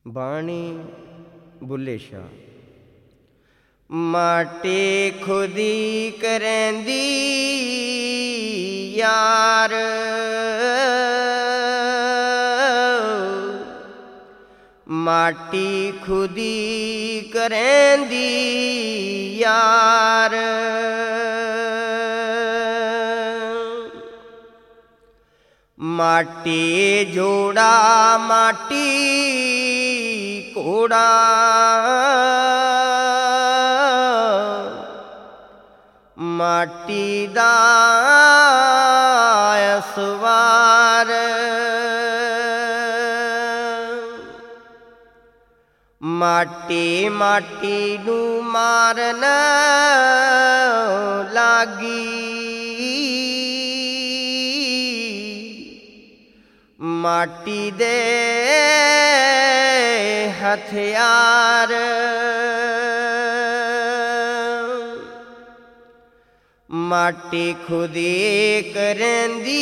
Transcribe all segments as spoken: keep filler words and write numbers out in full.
ਬਾਣੀ ਬੁੱਲੇ ਸ਼ਾਹ। ਮਾਟੀ ਖੁਦੀ ਕਰੈਂਦੀ ਯਾਰ, ਮਾਟੀ ਖੁਦੀ ਕਰੈਂਦੀ ਯਾਰ। ਮਾਟੀ ਜੋੜਾ ਮਾਟੀ ਘੋੜਾ, ਮਾਟੀ ਦਾ ਅਸਵਾਰ। ਮਾਟੀ ਮਾਟੀ ਨੂੰ ਮਾਰਨ ਲਾਗੀ, ਮਾਟੀ ਦੇ ਹਥਿਆਰ। ਮਾਟੀ ਖੁਦੀ ਕਰੈਂਦੀ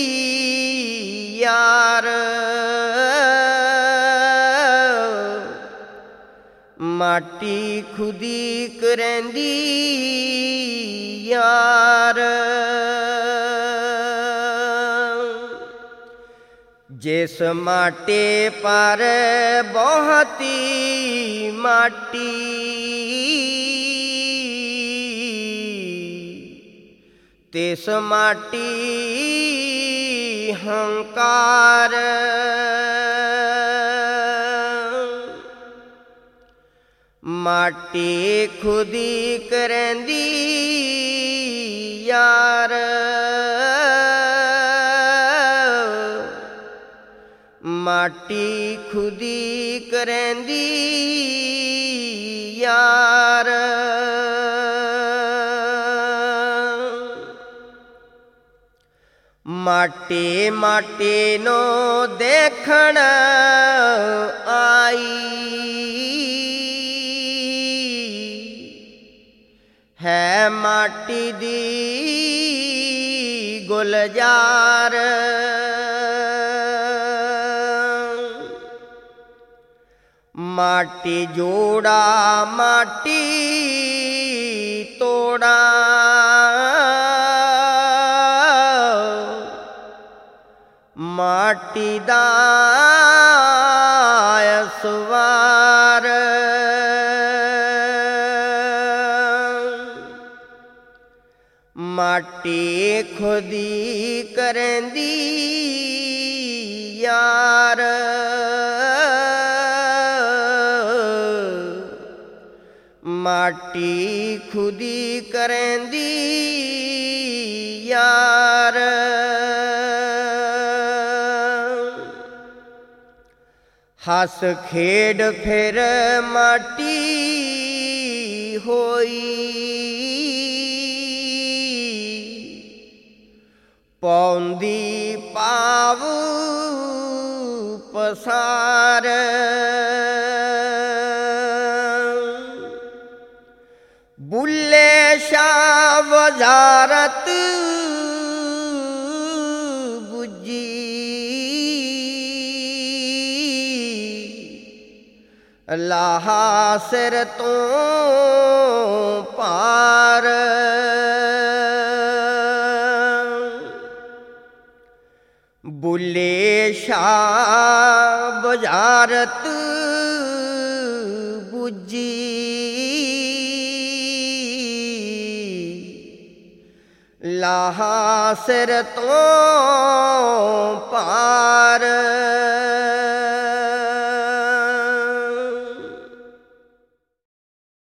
ਯਾਰ, ਮਾਟੀ ਖੁਦੀ ਕਰੈਂਦੀ ਯਾਰ। ਜਿਸ ਮਾਟੀ ਪਰ ਬਹੁਤੀ ਮਾਟੀ, ਤਿਸ ਮਾਟੀ ਹੰਕਾਰ। ਮਾਟੀ ਖੁਦੀ ਕਰੈਂਦੀ ਯਾਰ, ਮਾਟੀ ਖੁਦੀ ਕਰੈਂਦੀ ਯਾਰ। ਮਾਟੀ ਮਾਟੀ ਨੂੰ ਦੇਖਣ ਆਈ, ਹੈ ਮਾਟੀ ਦੀ ਗੁਲਜ਼ਾਰ। ਮਾਟੀ ਜੋੜਾ ਮਾਟੀ ਤੋੜਾ, ਮਾਟੀ ਦਾ ਅਸਵਾਰ। ਮਾਟੀ ਖੁਦੀ ਕਰੈਂਦੀ ਯਾਰ, ਮਾਟੀ ਖੁਦੀ ਕਰੈਂਦੀ ਯਾਰ। ਹੱਸ ਖੇਡ ਫਿਰ ਮਾਟੀ ਹੋਈ, ਪਾਉਂਦੀ ਪਾਵ ਪਸਾਰ। ਬੁੱਲੇ ਸ਼ਾਹ ਵਜ਼ਾਰਤ ਬੁੱਝੀ, ਲਾਹਾ ਸਿਰ ਤੋਂ ਪਾਰ। ਬੁੱਲੇ ਸ਼ਾਹ ਵਜ਼ਾਰਤ ਬੁੱਝੀ, ਲਾਹਾ ਸਿਰ ਤੋਂ ਪਾਰ।